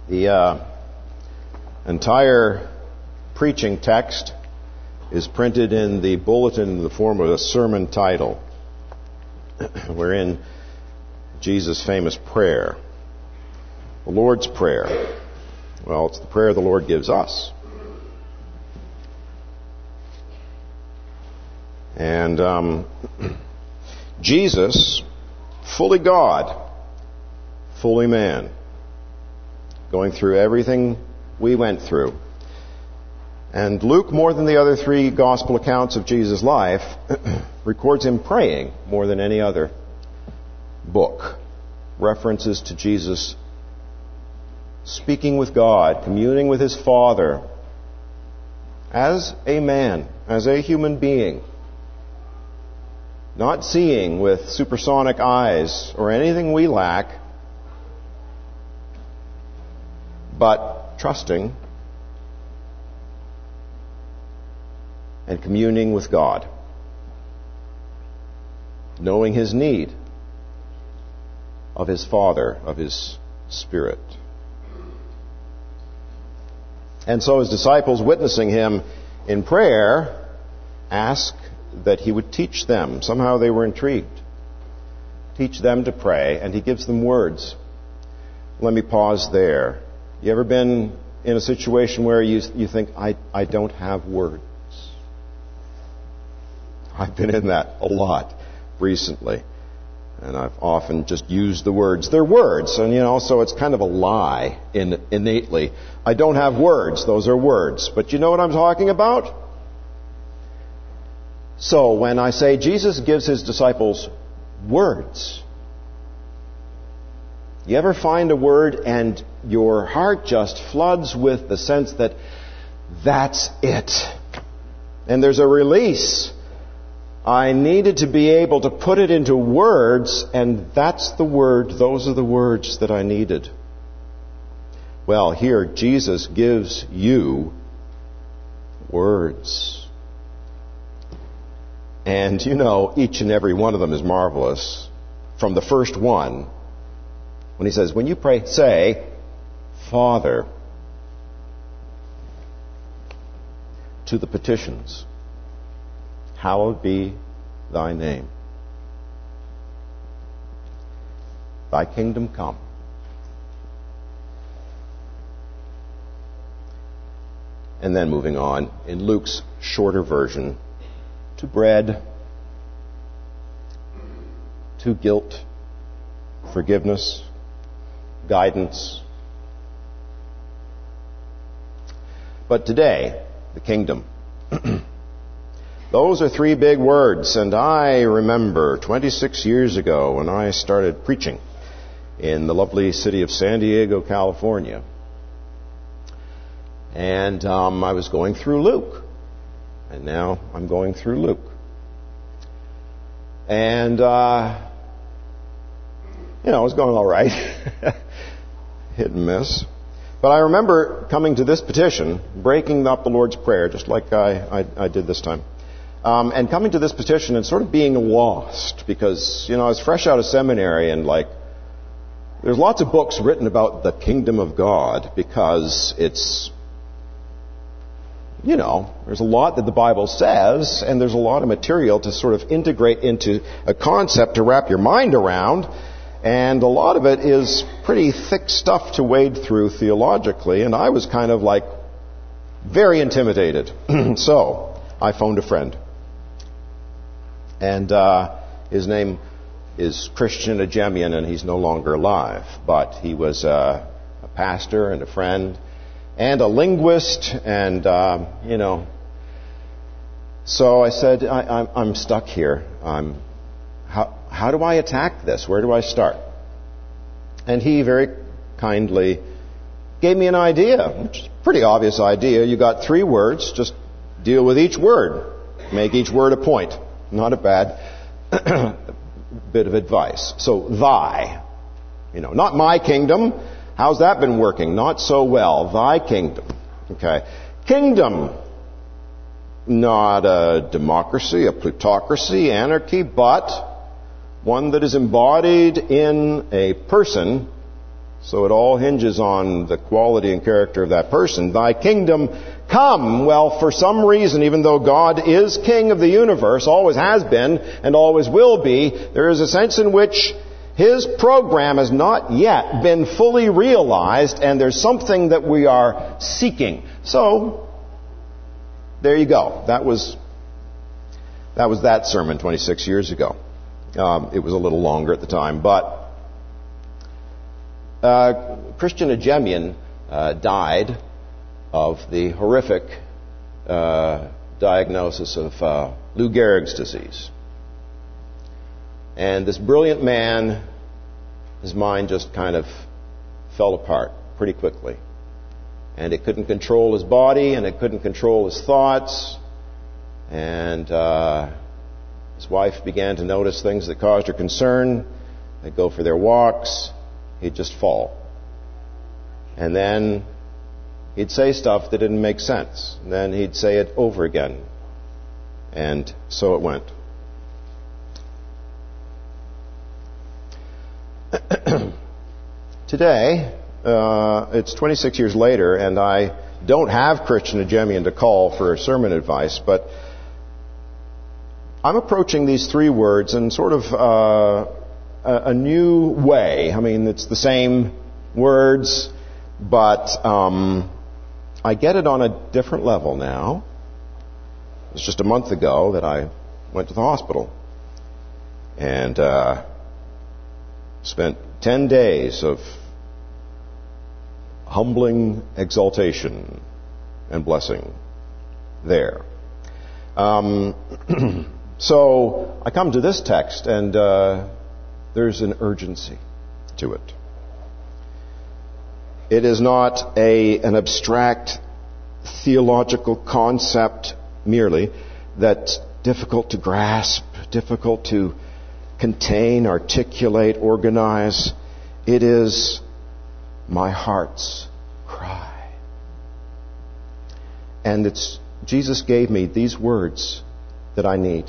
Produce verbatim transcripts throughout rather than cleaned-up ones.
The uh, entire preaching text is printed in the bulletin in the form of a sermon title, wherein Jesus' famous prayer, the Lord's Prayer. Well, it's the prayer the Lord gives us. And um, Jesus, fully God, fully man, going through everything we went through. And Luke, more than the other three gospel accounts of Jesus' life, records him praying more than any other book. References to Jesus speaking with God, communing with his Father, as a man, as a human being. Not seeing with supersonic eyes or anything we lack, but trusting and communing with God, knowing his need of his Father, of his Spirit. And so his disciples, witnessing him in prayer, ask that he would teach them. Somehow they were intrigued. Teach them to pray, and he gives them words. Let me pause there. You ever been in a situation where you, you think, I, I don't have words? I've been in that a lot recently. And I've often just used the words. They're words, and you know, so it's kind of a lie in, innately. I don't have words. Those are words. But you know what I'm talking about? So when I say Jesus gives his disciples words, you ever find a word and your heart just floods with the sense that that's it? And there's a release. I needed to be able to put it into words, and that's the word, those are the words that I needed. Well, here Jesus gives you words. And you know, each and every one of them is marvelous. From the first one, when he says, when you pray, say, Father, to the petitions, hallowed be thy name. Thy kingdom come. And then moving on, in Luke's shorter version, to bread, to guilt, forgiveness, guidance. But today, the kingdom. Those are three big words, and I remember twenty-six years ago when I started preaching in the lovely city of San Diego, California. And um, I was going through Luke. And now I'm going through Luke. And, uh, you know, it was going all right. Hit and miss. But I remember coming to this petition, breaking up the Lord's Prayer, just like I, I, I did this time. Um, and coming to this petition and sort of being lost. Because, you know, I was fresh out of seminary and like, there's lots of books written about the kingdom of God because it's, you know, there's a lot that the Bible says, and there's a lot of material to sort of integrate into a concept to wrap your mind around, and a lot of it is pretty thick stuff to wade through theologically, and I was kind of like very intimidated. So I phoned a friend, and uh, his name is Christian Ajemian, and he's no longer alive, but he was uh, a pastor and a friend, and a linguist, and, um, you know. So I said, I, I'm, I'm stuck here. I'm, how, how do I attack this? Where do I start? And he very kindly gave me an idea, which is a pretty obvious idea. You got three words, just deal with each word. Make each word a point. Not a bad bit of advice. So, thy. You know, not my kingdom. How's that been working? Not so well. Thy kingdom. Okay. Kingdom. Not a democracy, a plutocracy, anarchy, but one that is embodied in a person So it all hinges on the quality and character of that person. Thy kingdom come. Well, for some reason, even though God is king of the universe, always has been and always will be, there is a sense in which His program has not yet been fully realized, and there's something that we are seeking. So, there you go. That was that was that sermon twenty-six years ago. Um, it was a little longer at the time, but uh, Christian Ajemian uh, died of the horrific uh, diagnosis of uh, Lou Gehrig's disease. And this brilliant man, his mind just kind of fell apart pretty quickly. And it couldn't control his body, and it couldn't control his thoughts. And uh, his wife began to notice things that caused her concern. They'd go for their walks. He'd just fall. And then he'd say stuff that didn't make sense. And then he'd say it over again. And so it went. Today, uh, it's twenty-six years later, and I don't have Christian Ajemian to call for sermon advice, but I'm approaching these three words in sort of uh, a, a new way. I mean, it's the same words, but um, I get it on a different level now. It was just a month ago that I went to the hospital and uh, spent ten days of humbling exaltation and blessing there. Um, so I come to this text, and uh, there's an urgency to it. It is not a an abstract theological concept merely that's difficult to grasp, difficult to contain, articulate, organize. It is my heart's cry. And it's Jesus gave me these words that I need.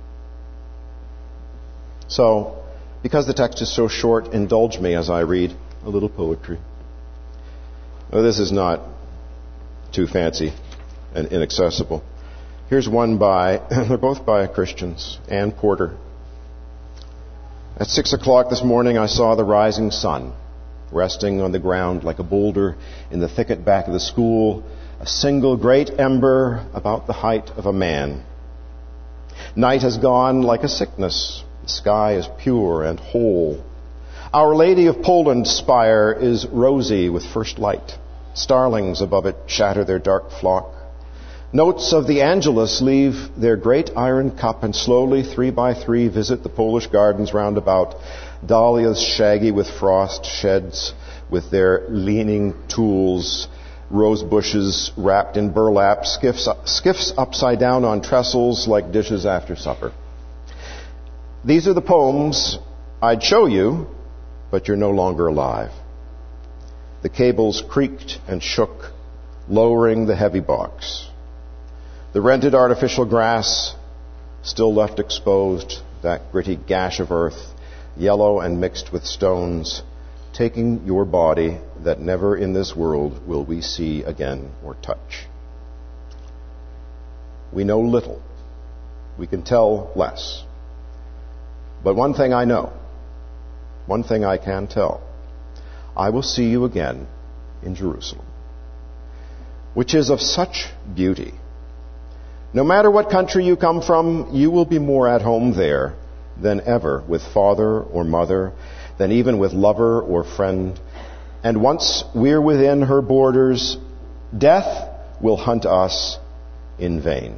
So, because the text is so short, indulge me as I read a little poetry. Oh, this is not too fancy and inaccessible. Here's one by, they're both by Christians, Ann Porter. At six o'clock this morning, I saw the rising sun resting on the ground like a boulder in the thicket back of the school, a single great ember about the height of a man. Night has gone like a sickness. The sky is pure and whole. Our Lady of Poland spire is rosy with first light. Starlings above it shatter their dark flock. Notes of the Angelus leave their great iron cup and slowly, three by three, visit the Polish gardens round about. Dahlias shaggy with frost, sheds with their leaning tools, rose bushes wrapped in burlap, skiffs, skiffs upside down on trestles like dishes after supper. These are the poems I'd show you, but you're no longer alive. The cables creaked and shook, lowering the heavy box. The rented artificial grass still left exposed, that gritty gash of earth, yellow and mixed with stones, taking your body that never in this world will we see again or touch. We know little. We can tell less. But one thing I know, one thing I can tell, I will see you again in Jerusalem, which is of such beauty. No matter what country you come from, you will be more at home there than ever with father or mother, than even with lover or friend. And once we're within her borders, death will hunt us in vain.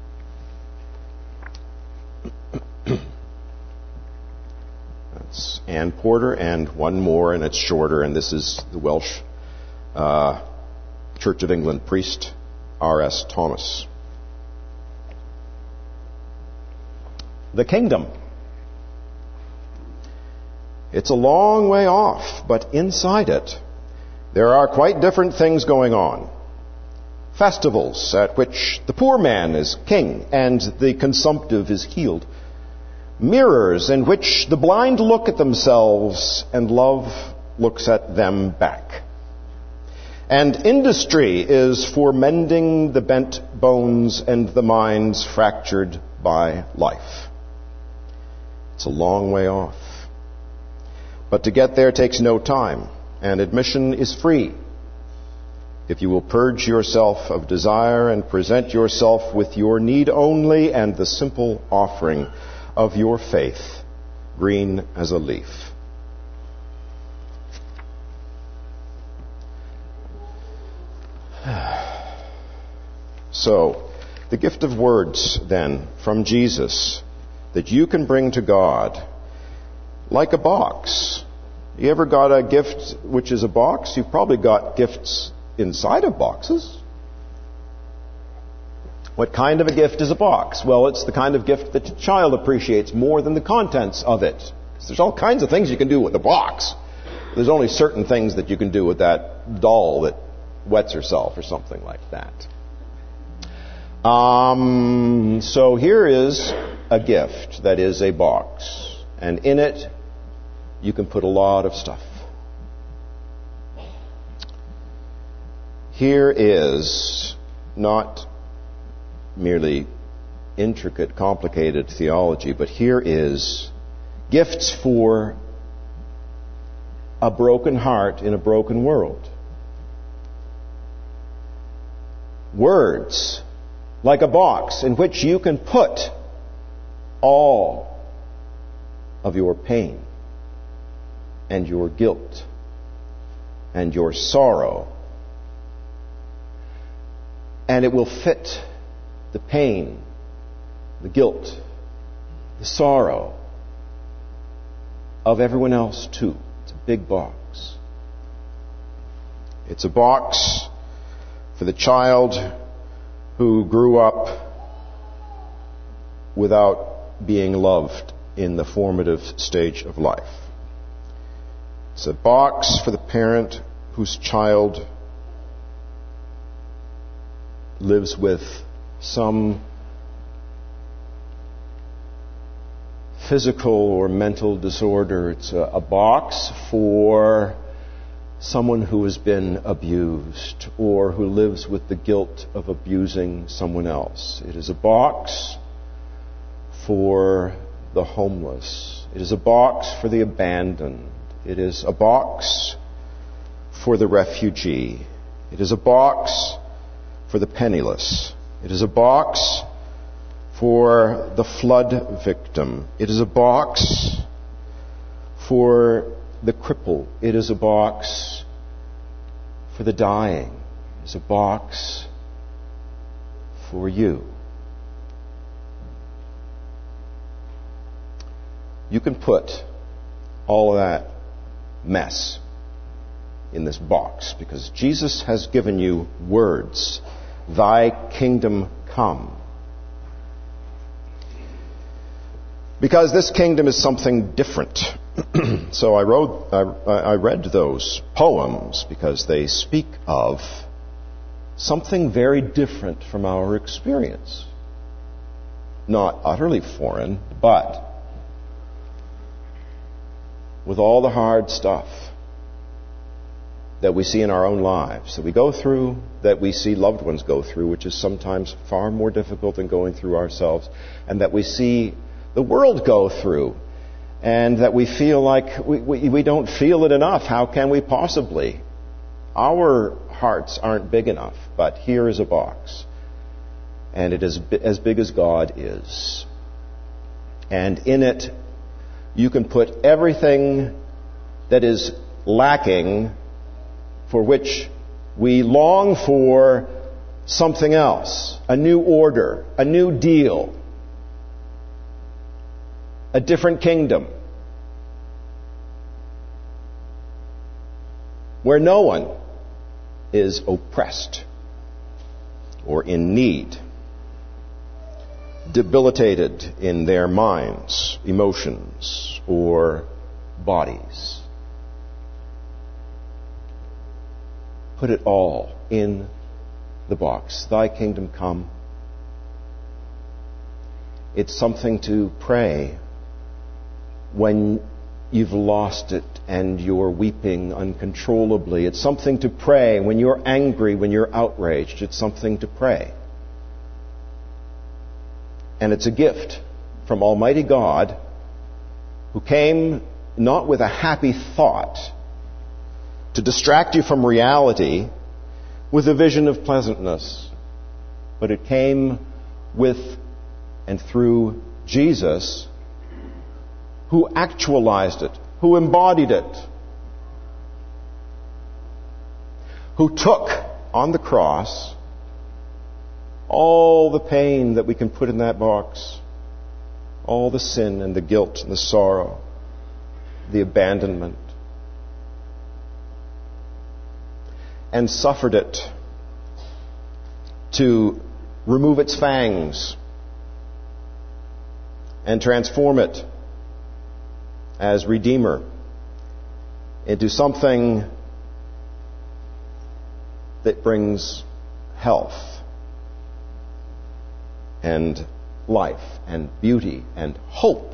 That's Ann Porter, and one more, and it's shorter, and this is the Welsh uh, Church of England priest, R S Thomas. The kingdom. It's a long way off, but inside it, there are quite different things going on. Festivals at which the poor man is king and the consumptive is healed. Mirrors in which the blind look at themselves and love looks at them back. And industry is for mending the bent bones and the minds fractured by life. It's a long way off. But to get there takes no time, and admission is free. If you will purge yourself of desire and present yourself with your need only and the simple offering of your faith, green as a leaf. So, the gift of words, then, from Jesus, that you can bring to God, like a box. You ever got a gift which is a box? You've probably got gifts inside of boxes. What kind of a gift is a box? Well, it's the kind of gift that a child appreciates more than the contents of it. There's all kinds of things you can do with a box. There's only certain things that you can do with that doll that wets herself or something like that. Um, so here is a gift that is a box. And in it, you can put a lot of stuff. Here is not merely intricate, complicated theology, but here is gifts for a broken heart in a broken world. Words, like a box in which you can put all of your pain and your guilt and your sorrow. And it will fit the pain, the guilt, the sorrow of everyone else too. It's a big box. It's a box for the child who grew up without being loved in the formative stage of life. It's a box for the parent whose child lives with some physical or mental disorder. It's a, a box for someone who has been abused or who lives with the guilt of abusing someone else. It is a box for the homeless. It is a box for the abandoned. It is a box for the refugee. It is a box for the penniless. It is a box for the flood victim. It is a box for the cripple. It is a box for the dying. It is a box for you. You can put all of that mess in this box because Jesus has given you words. Thy kingdom come. Because this kingdom is something different. So I wrote, I, I read those poems because they speak of something very different from our experience. Not utterly foreign, but with all the hard stuff that we see in our own lives, that we go through, that we see loved ones go through, which is sometimes far more difficult than going through ourselves, and that we see the world go through, and that we feel like we, we, we don't feel it enough. How can we possibly? Our hearts aren't big enough, but here is a box, and it is as big as God is. And in it, you can put everything that is lacking, for which we long for something else, a new order, a new deal, a different kingdom, where no one is oppressed or in need, debilitated in their minds, emotions, or bodies. Put it all in the box. Thy kingdom come. It's something to pray when you've lost it and you're weeping uncontrollably. It's something to pray. When you're angry, when you're outraged, it's something to pray. And it's a gift from Almighty God, who came not with a happy thought to distract you from reality with a vision of pleasantness, but it came with and through Jesus, who actualized it, who embodied it, who took on the cross all the pain that we can put in that box, all the sin and the guilt and the sorrow, the abandonment, and suffered it to remove its fangs and transform it as Redeemer into something that brings health and life and beauty and hope.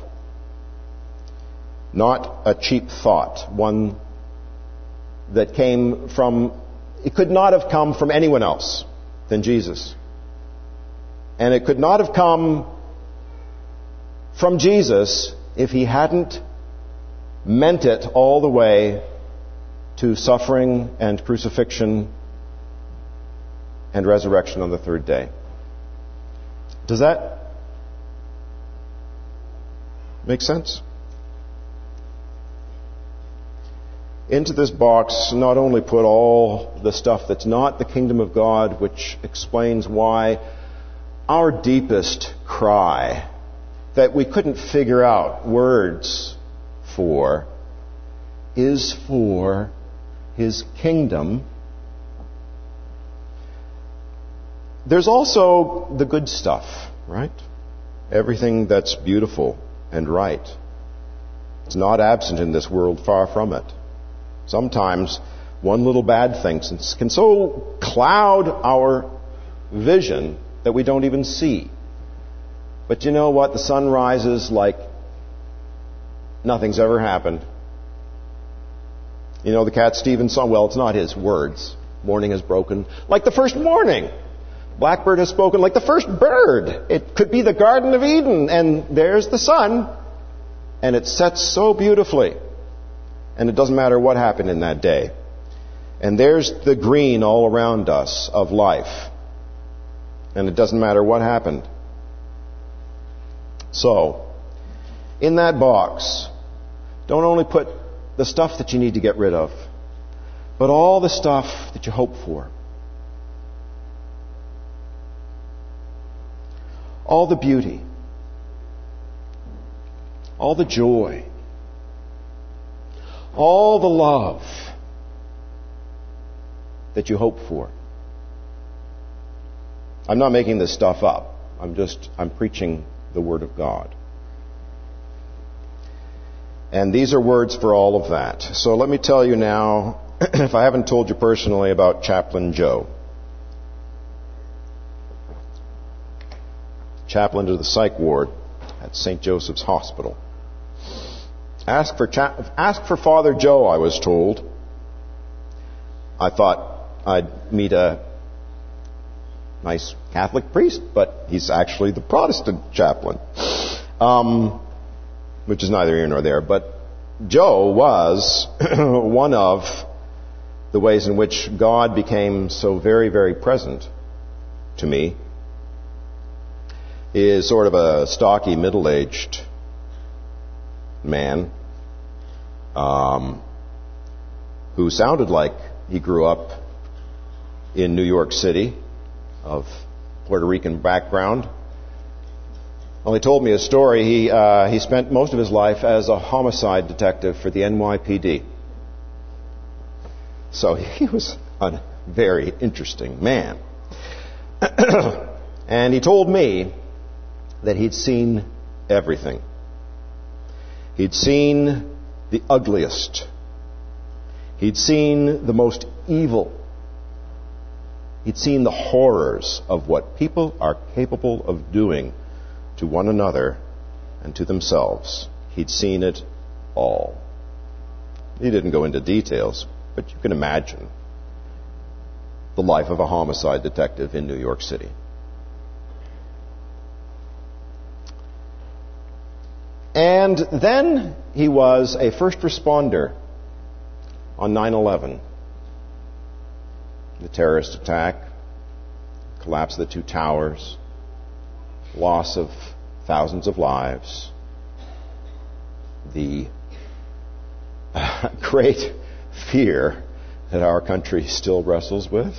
Not a cheap thought, one that came from, it could not have come from anyone else than Jesus. And it could not have come from Jesus if he hadn't meant it all the way to suffering and crucifixion and resurrection on the third day. Does that make sense? Into this box, not only put all the stuff that's not the kingdom of God, which explains why our deepest cry that we couldn't figure out words for is for his kingdom. There's also the good stuff, right? Everything that's beautiful and right. It's not absent in this world, far from it. Sometimes one little bad thing can so cloud our vision that we don't even see. But you know what? The sun rises like nothing's ever happened. You know the Cat Stevens song? Well, it's not his words. Morning has broken like the first morning. Blackbird has spoken like the first bird. It could be the Garden of Eden, and there's the sun, and it sets so beautifully. And it doesn't matter what happened in that day. And there's the green all around us of life. And it doesn't matter what happened. So, in that box, don't only put the stuff that you need to get rid of, but all the stuff that you hope for. All the beauty. All the joy. All the love that you hope for. I'm not making this stuff up. I'm just, I'm preaching the Word of God. And these are words for all of that. So let me tell you now, if I haven't told you personally, about Chaplain Joe. Chaplain to the psych ward at Saint Joseph's Hospital. Ask for cha- ask for Father Joe, I was told. I thought I'd meet a nice Catholic priest, but he's actually the Protestant chaplain. Um, which is neither here nor there. But Joe was one of the ways in which God became so very, very present to me. He is sort of a stocky, middle-aged man um, who sounded like he grew up in New York City, of Puerto Rican background. Well, he told me a story. He uh, he spent most of his life as a homicide detective for the N Y P D. So he was a very interesting man. And he told me that he'd seen everything. He'd seen the ugliest. He'd seen the most evil. He'd seen the horrors of what people are capable of doing to one another and to themselves. He'd seen it all. He didn't go into details, but you can imagine the life of a homicide detective in New York City. And then he was a first responder on nine eleven. The terrorist attack, collapse of the two towers, loss of thousands of lives, the great fear that our country still wrestles with.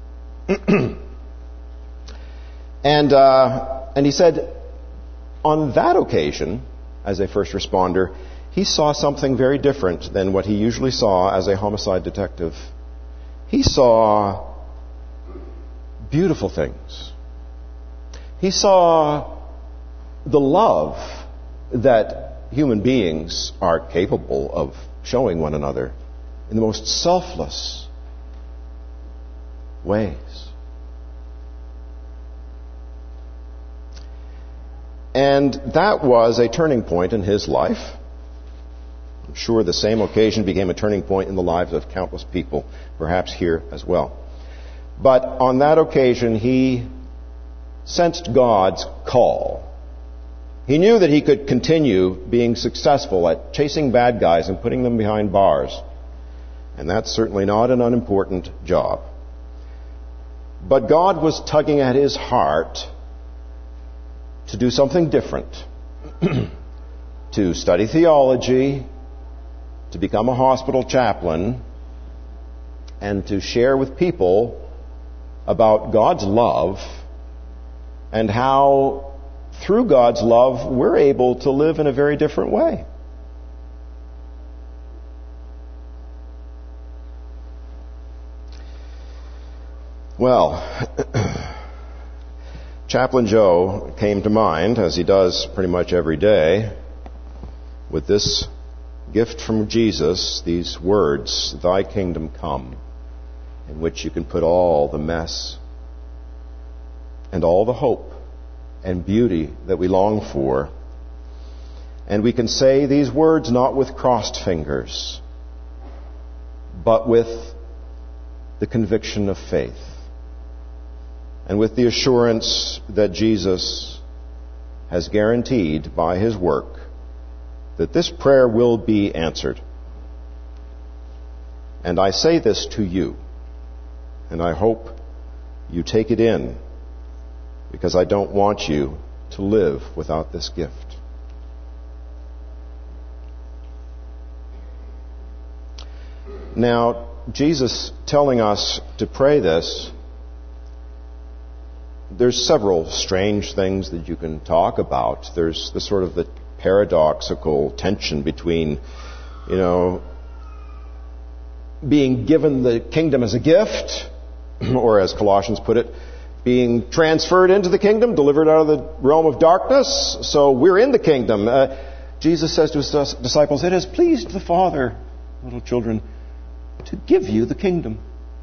and uh, and he said, on that occasion, as a first responder, he saw something very different than what he usually saw as a homicide detective. He saw beautiful things. He saw the love that human beings are capable of showing one another in the most selfless ways. And that was a turning point in his life. I'm sure the same occasion became a turning point in the lives of countless people, perhaps here as well. But on that occasion, he sensed God's call. He knew that he could continue being successful at chasing bad guys and putting them behind bars. And that's certainly not an unimportant job. But God was tugging at his heart to do something different. To study theology, to become a hospital chaplain, and to share with people about God's love and how through God's love we're able to live in a very different way. Well, Chaplain Joe came to mind, as he does pretty much every day, with this gift from Jesus, these words, "Thy kingdom come," in which you can put all the mess and all the hope and beauty that we long for. And we can say these words not with crossed fingers, but with the conviction of faith. And with the assurance that Jesus has guaranteed by his work that this prayer will be answered. And I say this to you, and I hope you take it in, because I don't want you to live without this gift. Now, Jesus telling us to pray this, there's several strange things that you can talk about. There's the sort of the paradoxical tension between, you know, being given the kingdom as a gift, or as Colossians put it, being transferred into the kingdom, delivered out of the realm of darkness. So we're in the kingdom. Uh, Jesus says to his disciples, "It has pleased the Father, little children, to give you the kingdom."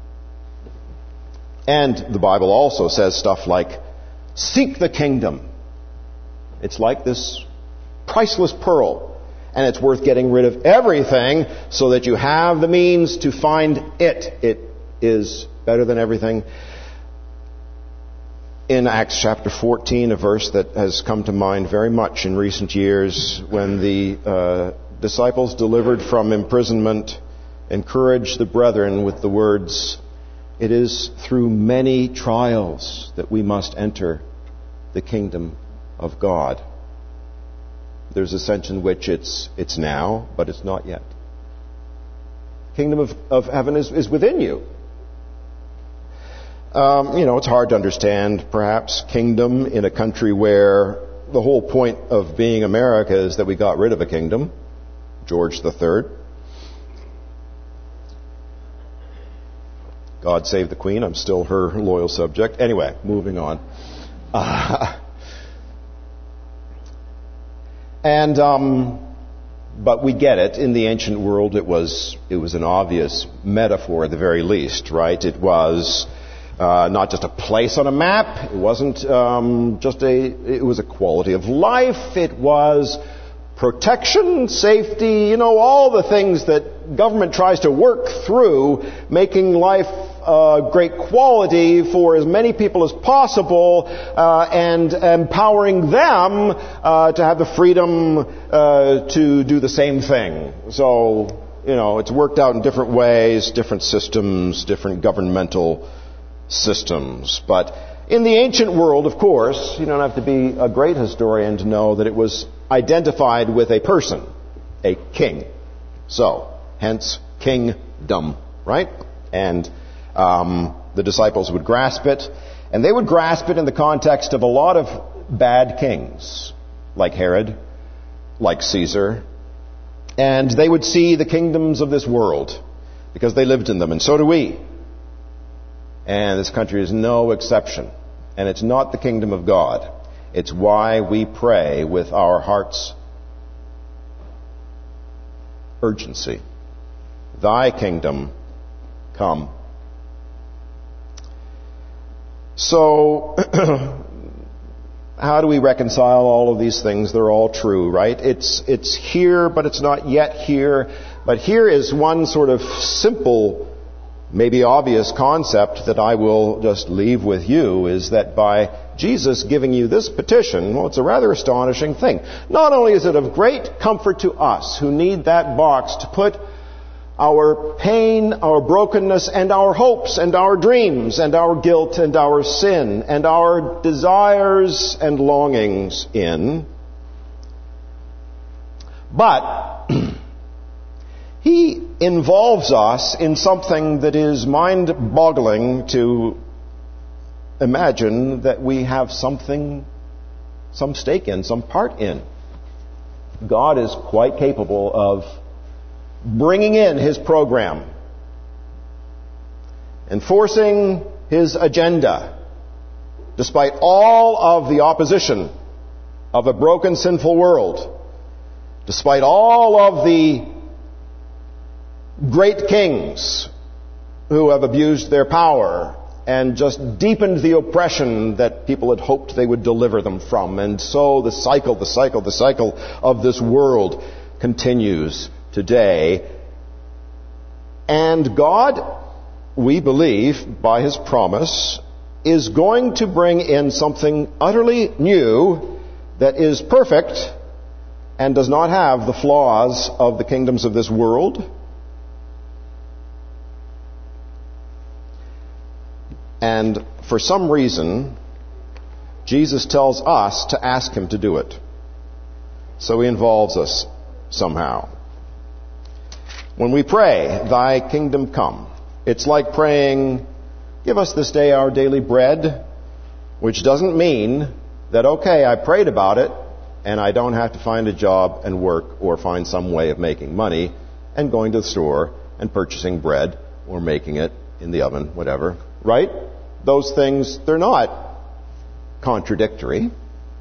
And the Bible also says stuff like, "Seek the kingdom." It's like this priceless pearl, and it's worth getting rid of everything so that you have the means to find it. It is better than everything. In Acts chapter fourteen, a verse that has come to mind very much in recent years, when the uh, disciples delivered from imprisonment encouraged the brethren with the words, "It is through many trials that we must enter the kingdom of God." There's a sense in which it's it's now, but it's not yet. The kingdom of, of heaven is, is within you. Um, you know, it's hard to understand, perhaps, kingdom in a country where the whole point of being America is that we got rid of a kingdom, George the Third. God save the Queen. I'm still her loyal subject. Anyway, moving on. Uh, and um, but we get it. In the ancient world, it was it was an obvious metaphor at the very least, right? It was uh, not just a place on a map. It wasn't um, just a. It was a quality of life. It was protection, safety, you know, all the things that government tries to work through, making life uh, great quality for as many people as possible, uh, and empowering them uh, to have the freedom uh, to do the same thing. So, you know, it's worked out in different ways, different systems, different governmental systems. But in the ancient world, of course, you don't have to be a great historian to know that it was identified with a person, a king. So, hence, kingdom, right? And um, the disciples would grasp it, and they would grasp it in the context of a lot of bad kings, like Herod, like Caesar, and they would see the kingdoms of this world because they lived in them, and so do we. And this country is no exception. And it's not the kingdom of God. It's why we pray with our heart's urgency. Thy kingdom come. So, how do we reconcile all of these things? They're all true, right? It's, it's here, but it's not yet here. But here is one sort of simple, maybe obvious concept that I will just leave with you, is that by Jesus giving you this petition, well, it's a rather astonishing thing. Not only is it of great comfort to us who need that box to put our pain, our brokenness, and our hopes, and our dreams, and our guilt, and our sin, and our desires and longings in, but He involves us in something that is mind-boggling to imagine that we have something, some stake in, some part in. God is quite capable of bringing in His program, enforcing His agenda, despite all of the opposition of a broken, sinful world, despite all of the great kings who have abused their power and just deepened the oppression that people had hoped they would deliver them from. And so the cycle, the cycle, the cycle of this world continues today. And God, we believe, by His promise, is going to bring in something utterly new that is perfect and does not have the flaws of the kingdoms of this world. And for some reason, Jesus tells us to ask Him to do it. So He involves us somehow. When we pray, Thy kingdom come, it's like praying, give us this day our daily bread, which doesn't mean that, okay, I prayed about it, and I don't have to find a job and work or find some way of making money and going to the store and purchasing bread or making it in the oven, whatever. Right? Those things, they're not contradictory.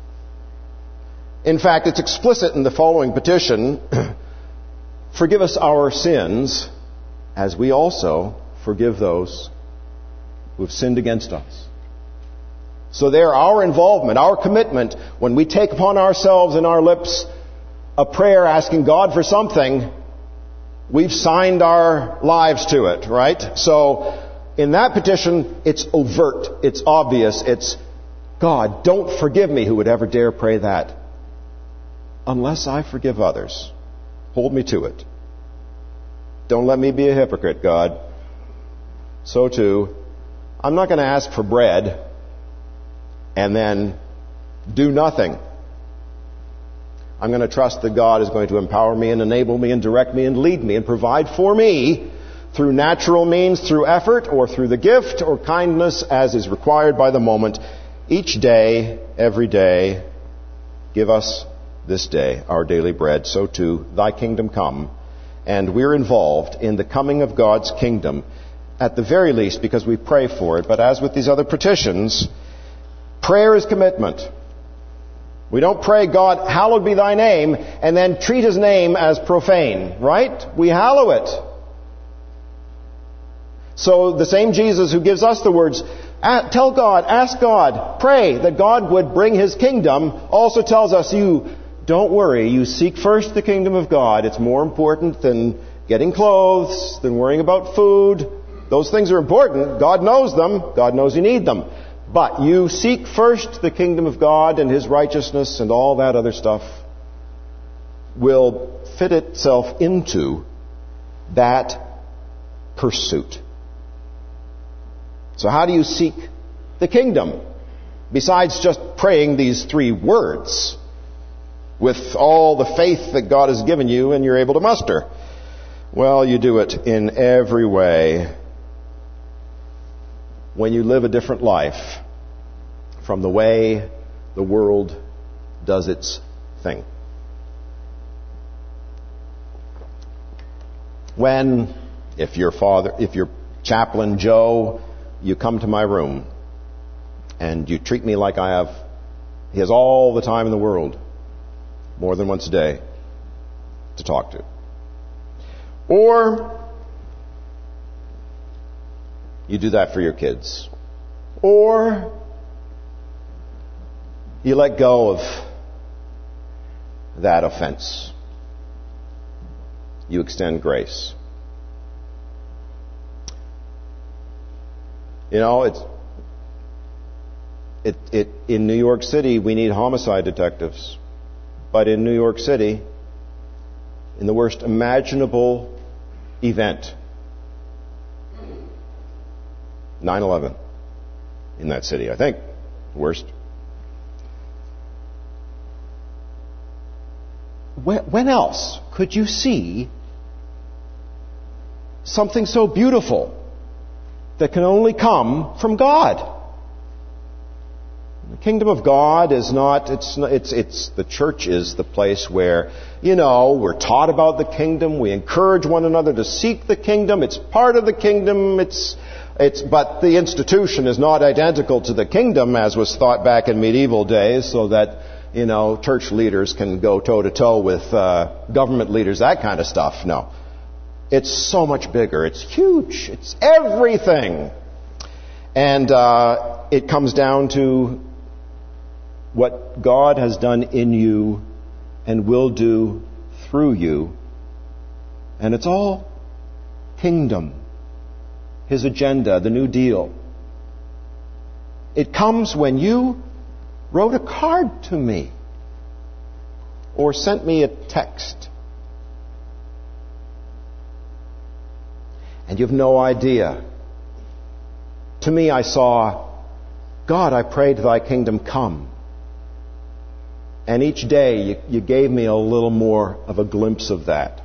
In fact, it's explicit in the following petition, forgive us our sins as we also forgive those who have sinned against us. So there, our involvement, our commitment, when we take upon ourselves and our lips a prayer asking God for something, we've signed our lives to it, right? So, in that petition, it's overt, it's obvious, it's, God, don't forgive me, who would ever dare pray that, unless I forgive others. Hold me to it. Don't let me be a hypocrite, God. So too, I'm not going to ask for bread and then do nothing. I'm going to trust that God is going to empower me and enable me and direct me and lead me and provide for me through natural means, through effort, or through the gift or kindness as is required by the moment. Each day, every day, give us this day our daily bread. So too, Thy kingdom come. And we're involved in the coming of God's kingdom, at the very least because we pray for it. But as with these other petitions, prayer is commitment. We don't pray, God, hallowed be Thy name, and then treat His name as profane, right? We hallow it. So the same Jesus who gives us the words, tell God, ask God, pray that God would bring His kingdom, also tells us, you don't worry. You seek first the kingdom of God. It's more important than getting clothes, than worrying about food. Those things are important. God knows them. God knows you need them. But you seek first the kingdom of God and His righteousness, and all that other stuff will fit itself into that pursuit. So how do you seek the kingdom? Besides just praying these three words with all the faith that God has given you and you're able to muster. Well, you do it in every way when you live a different life from the way the world does its thing. When, if your father, if your chaplain Joe, you come to my room and you treat me like I have, he has all the time in the world, more than once a day, to talk to. Or you do that for your kids. Or you let go of that offense. You extend grace. You know, it's it it in New York City we need homicide detectives. But in New York City, in the worst imaginable event, nine eleven in that city, I think, worst. When else could you see something so beautiful that can only come from God? The kingdom of God is not, it's, it's, it's, the church is the place where, you know, we're taught about the kingdom, we encourage one another to seek the kingdom, it's part of the kingdom, it's, it's, but the institution is not identical to the kingdom as was thought back in medieval days, so that, you know, church leaders can go toe to toe with uh, government leaders, that kind of stuff. No. It's so much bigger. It's huge. It's everything. And uh, it comes down to what God has done in you and will do through you. And it's all kingdom. His agenda, the New Deal. It comes when you wrote a card to me or sent me a text. And you have no idea. To me, I saw, God, I pray to thy kingdom come. And each day you, you gave me a little more of a glimpse of that.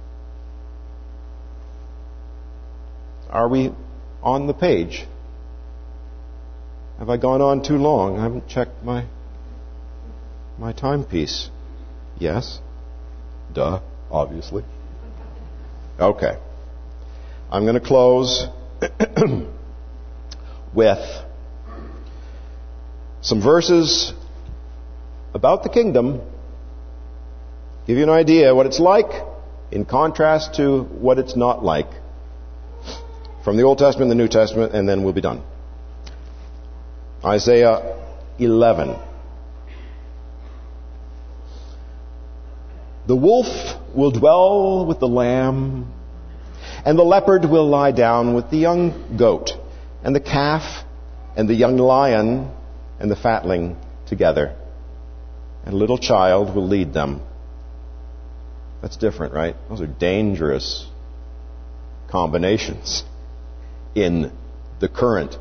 Are we on the page? Have I gone on too long? I haven't checked my my timepiece. Yes? Duh, obviously. Okay. I'm going to close with some verses about the kingdom, give you an idea what it's like in contrast to what it's not like from the Old Testament and the New Testament, and then we'll be done. Isaiah eleven. The wolf will dwell with the lamb, and the leopard will lie down with the young goat, and the calf and the young lion and the fatling together. And a little child will lead them. That's different, right? Those are dangerous combinations in the current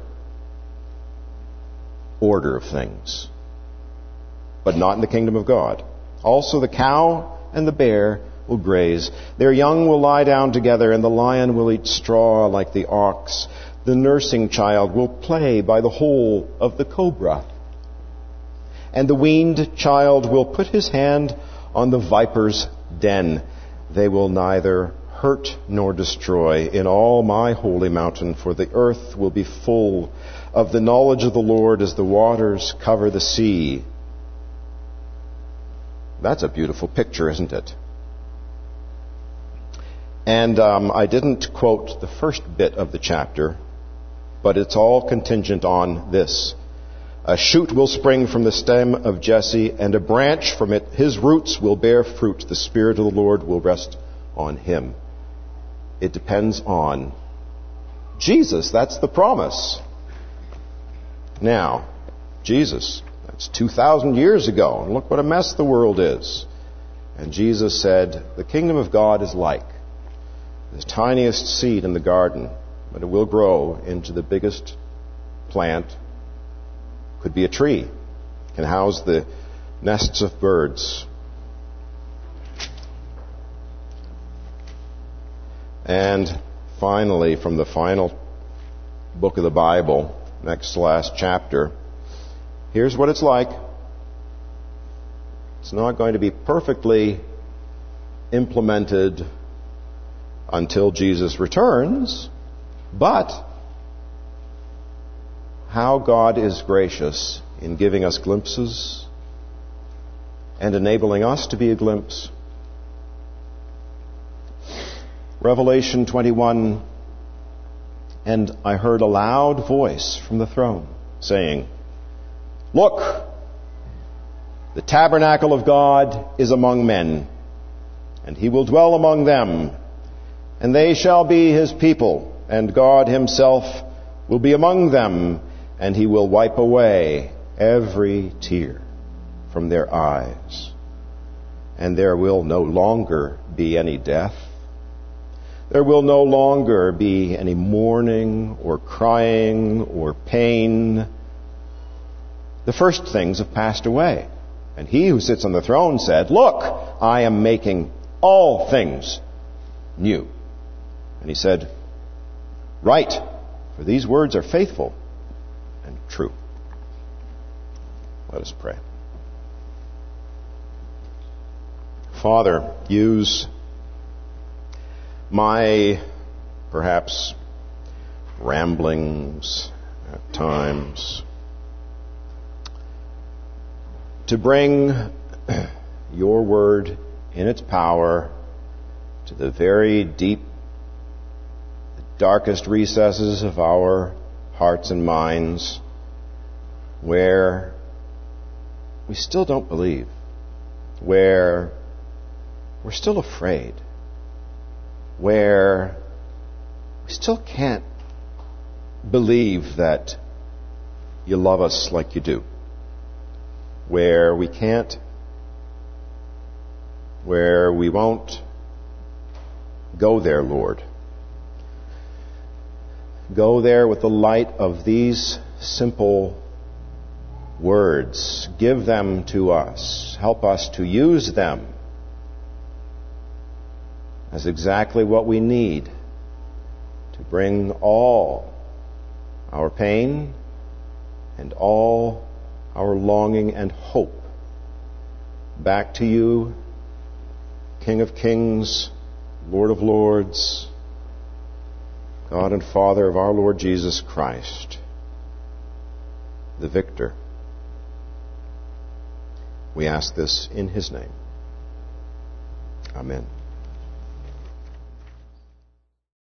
order of things, but not in the kingdom of God. Also the cow and the bear will graze. Their young will lie down together, and the lion will eat straw like the ox. The nursing child will play by the hole of the cobra. And the weaned child will put his hand on the viper's den. They will neither hurt nor destroy in all my holy mountain, for the earth will be full of the knowledge of the Lord as the waters cover the sea. That's a beautiful picture, isn't it? And um, I didn't quote the first bit of the chapter, but it's all contingent on this. A shoot will spring from the stem of Jesse, and a branch from it, his roots will bear fruit. The Spirit of the Lord will rest on him. It depends on Jesus. That's the promise. Now, Jesus, that's two thousand years ago, and look what a mess the world is. And Jesus said, the kingdom of God is like the tiniest seed in the garden, but it will grow into the biggest plant. Could be a tree, can house the nests of birds. And finally, from the final book of the Bible, next to last chapter, here's what it's like. It's not going to be perfectly implemented until Jesus returns, but how God is gracious in giving us glimpses and enabling us to be a glimpse. Revelation twenty-one, and I heard a loud voice from the throne saying, "Look, the tabernacle of God is among men, and he will dwell among them, and they shall be his people, and God himself will be among them, and he will wipe away every tear from their eyes. And there will no longer be any death. There will no longer be any mourning or crying or pain. The first things have passed away." And he who sits on the throne said, "Look, I am making all things new." And he said, "Write, for these words are faithful and true." Let us pray. Father, use my, perhaps, ramblings at times to bring your word in its power to the very deep, darkest recesses of our hearts and minds, where we still don't believe, where we're still afraid, where we still can't believe that you love us like you do, where we can't, where we won't go there, Lord. Go there with the light of these simple words. Give them to us. Help us to use them as exactly what we need to bring all our pain and all our longing and hope back to you, King of Kings, Lord of Lords, God and Father of our Lord Jesus Christ, the victor. We ask this in his name. Amen.